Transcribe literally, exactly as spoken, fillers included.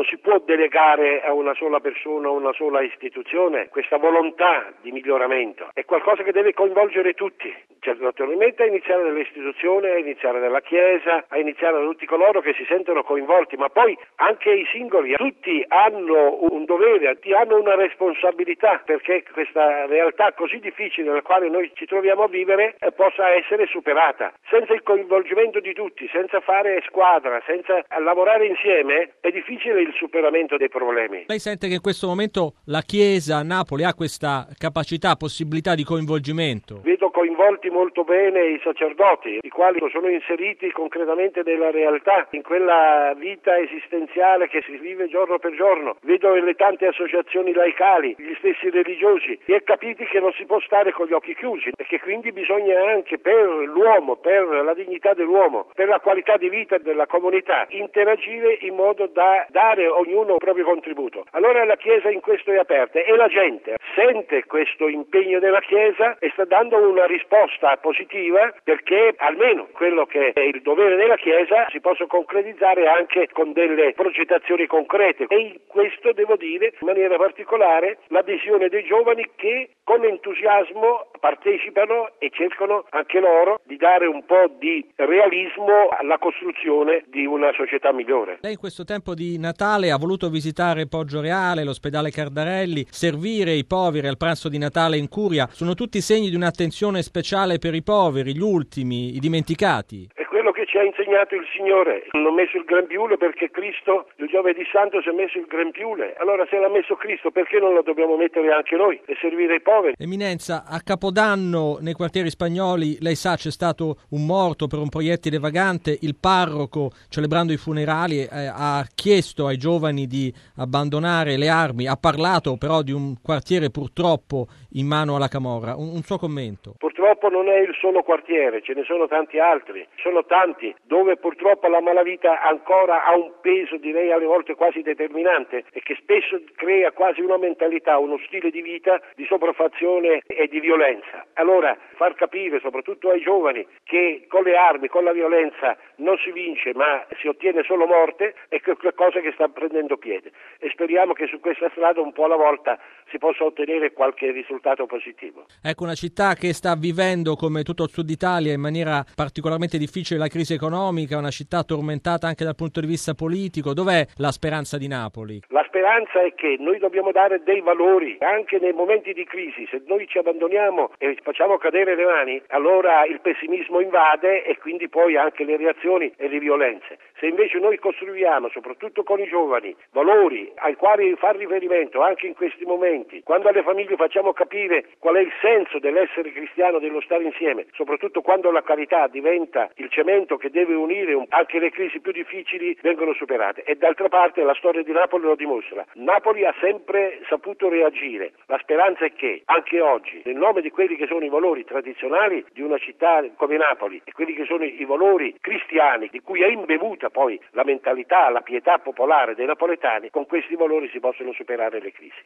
non si può delegare a una sola persona, a una sola istituzione questa volontà di miglioramento, è qualcosa che deve coinvolgere tutti, cioè, naturalmente a iniziare dalle istituzioni, a iniziare dalla Chiesa, a iniziare da tutti coloro che si sentono coinvolti, ma poi anche i singoli, tutti hanno un dovere, tutti hanno una responsabilità perché questa realtà così difficile nella quale noi ci troviamo a vivere eh, possa essere superata. Senza il coinvolgimento di tutti, senza fare squadra, senza lavorare insieme, è difficile il superamento dei problemi. Lei sente che in questo momento la Chiesa a Napoli ha questa capacità, possibilità di coinvolgimento? Vedo coinvolti molto bene i sacerdoti, i quali sono inseriti concretamente nella realtà, in quella vita esistenziale che si vive giorno per giorno. Vedo le tante associazioni laicali, gli stessi religiosi, e capiti che non si può stare con gli occhi chiusi, e che quindi bisogna anche per l'uomo, per la dignità dell'uomo, per la qualità di vita della comunità, interagire in modo da dare ognuno il proprio contributo. Allora la Chiesa in questo è aperta e la gente sente questo impegno della Chiesa e sta dando una risposta positiva, perché almeno quello che è il dovere della Chiesa si possa concretizzare anche con delle progettazioni concrete, e in questo devo dire in maniera particolare l'adesione dei giovani che con entusiasmo partecipano e cercano anche loro di dare un po' di realismo alla costruzione di una società migliore. Lei in questo tempo di Natale ha voluto visitare Poggioreale, l'ospedale Cardarelli, servire i poveri al pranzo di Natale in curia. Sono tutti segni di un'attenzione speciale per i poveri, gli ultimi, i dimenticati. È quello che ci ha insegnato il Signore. Hanno messo il grembiule perché Cristo, il giovedì santo, si è messo il grembiule. Allora se l'ha messo Cristo, perché non lo dobbiamo mettere anche noi e servire i poveri? Eminenza, a Capodanno nei quartieri spagnoli, lei sa, c'è stato un morto per un proiettile vagante. Il parroco, celebrando i funerali, eh, ha chiesto ai giovani di abbandonare le armi. Ha parlato però di un quartiere purtroppo in mano alla camorra. Un, un suo commento. Purtroppo non è il solo quartiere, ce ne sono tanti altri, sono tanti dove purtroppo la malavita ancora ha un peso, direi alle volte quasi determinante, e che spesso crea quasi una mentalità, uno stile di vita di sopraffazione e di violenza. Allora far capire soprattutto ai giovani che con le armi, con la violenza non si vince ma si ottiene solo morte, è qualcosa che sta prendendo piede, e speriamo che su questa strada un po' alla volta si possa ottenere qualche risultato positivo. Ecco, una città che sta vivendo come tutto il sud Italia in maniera particolarmente difficile la crisi economica, una città tormentata anche dal punto di vista politico. Dov'è la speranza di Napoli? La speranza è che noi dobbiamo dare dei valori anche nei momenti di crisi. Se noi ci abbandoniamo e facciamo cadere le mani, allora il pessimismo invade e quindi poi anche le reazioni e le violenze. Se invece noi costruiamo, soprattutto con i giovani, valori ai quali far riferimento anche in questi momenti, quando alle famiglie facciamo capire qual è il senso dell'essere cristiano, dello stare insieme, soprattutto quando la carità diventa il cemento che deve unire, anche le crisi più difficili vengono superate. E d'altra parte la storia di Napoli lo dimostra. Napoli ha sempre saputo reagire. La speranza è che anche oggi, nel nome di quelli che sono i valori tradizionali di una città come Napoli e quelli che sono i valori cristiani, di cui è imbevuta poi la mentalità, la pietà popolare dei napoletani, con questi valori si possono superare le crisi.